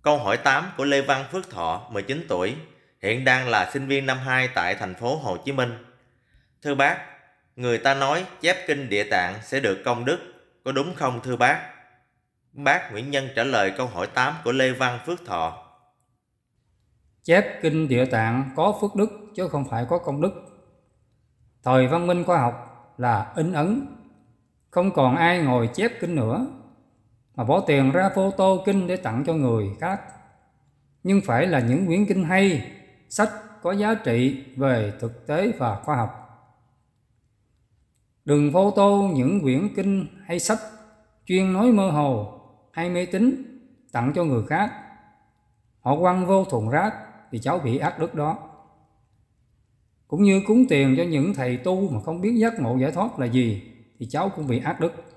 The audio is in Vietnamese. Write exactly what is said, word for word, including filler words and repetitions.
Câu hỏi tám của Lê Văn Phước Thọ, mười chín tuổi, hiện đang là sinh viên năm hai tại thành phố Hồ Chí Minh. Thưa bác, người ta nói chép kinh Địa Tạng sẽ được công đức, có đúng không thưa bác? Bác Nguyễn Nhân trả lời câu hỏi tám của Lê Văn Phước Thọ. Chép kinh Địa Tạng có phước đức chứ không phải có công đức. Thời văn minh khoa học là in ấn, không còn ai ngồi chép kinh nữa, mà bỏ tiền ra photo kinh để tặng cho người khác. Nhưng phải là những quyển kinh hay, sách có giá trị về thực tế và khoa học. Đừng photo những quyển kinh hay sách chuyên nói mơ hồ hay mê tín tặng cho người khác. Họ quăng vô thùng rác thì cháu bị ác đức đó. Cũng như cúng tiền cho những thầy tu mà không biết giác ngộ giải thoát là gì thì cháu cũng bị ác đức.